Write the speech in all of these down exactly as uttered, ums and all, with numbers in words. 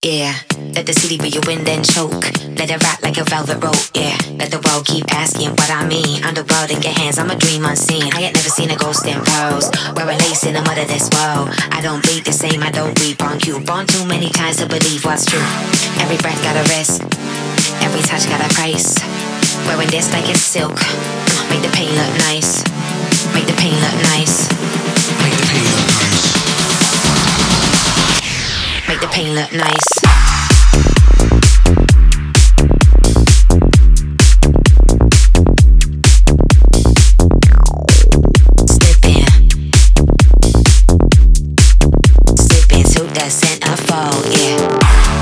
Yeah, let the city be your wind and choke. Let it rock like a velvet rope, yeah. Let the world keep asking what I mean. Underworld in your hands, I'm a dream unseen. I ain't never seen a ghost in pearls. Wearing lace in the mud of this world. I don't bleed the same, I don't breathe on cue. Born too many times to believe what's true. Every breath got a risk, every touch got a price. Wearing this like it's silk. Make the pain look nice. Make the pain look nice. Make the pain look nice. Make the pain look nice. Slip in. Slip into the centerfold, yeah.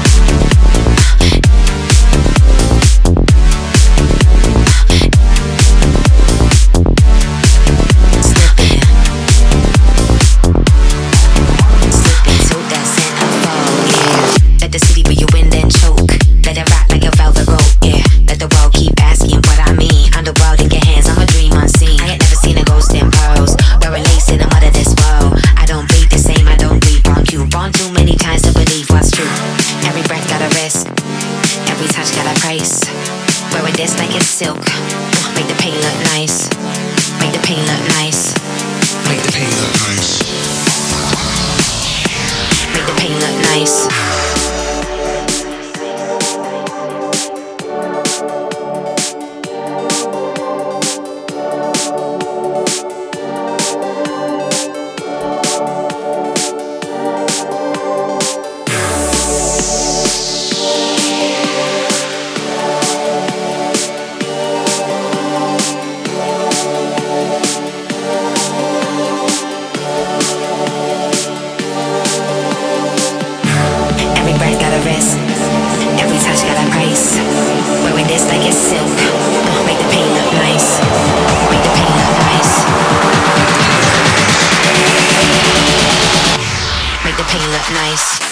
Wearing this like it's silk. Make the pain look nice. Make the pain look nice. Make the pain look nice. Make the pain look nice. Every touch got a price. Wearing this like it's silk. Make the pain look nice. Make the pain look nice. Make the pain look nice.